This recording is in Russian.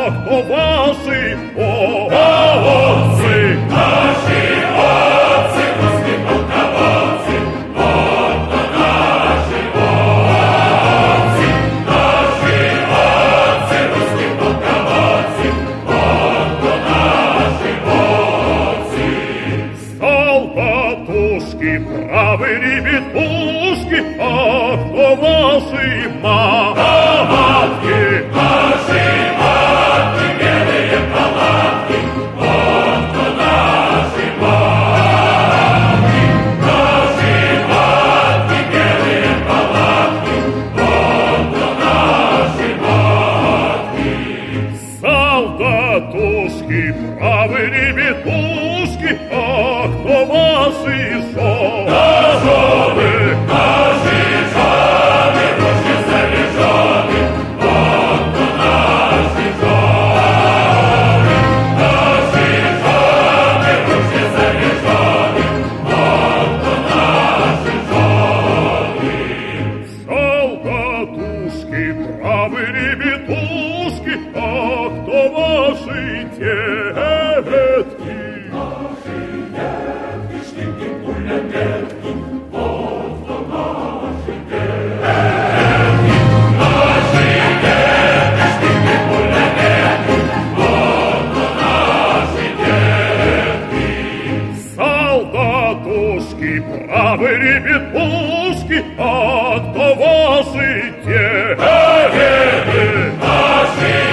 кто ваши отцы? Наши отцы, русские полководцы, вот кто наши отцы. Наши отцы, русские полководцы, вот кто наши отцы. Солдатушки, правы ребятушки, а кто ваши матки? Наши матки, белые палатки, вот кто наши матки. Наши матки, белые палатки, вот кто наши матки. Солдатушки, правы ребятушки, а кто ваши жены? Наши жены, ружья заряжены, вот кто наши жены. Наши жены, ружья заряжены, вот кто наши жены. Солдатушки, правы ребятушки, а кто ваши детки? Наши детки, штыки, пулеметки, вот кто наши детки. Наши детки, штыки, пулеметки, вот кто наши детки. Солдатушки, правы ребятушки, а кто ваши деды? Наши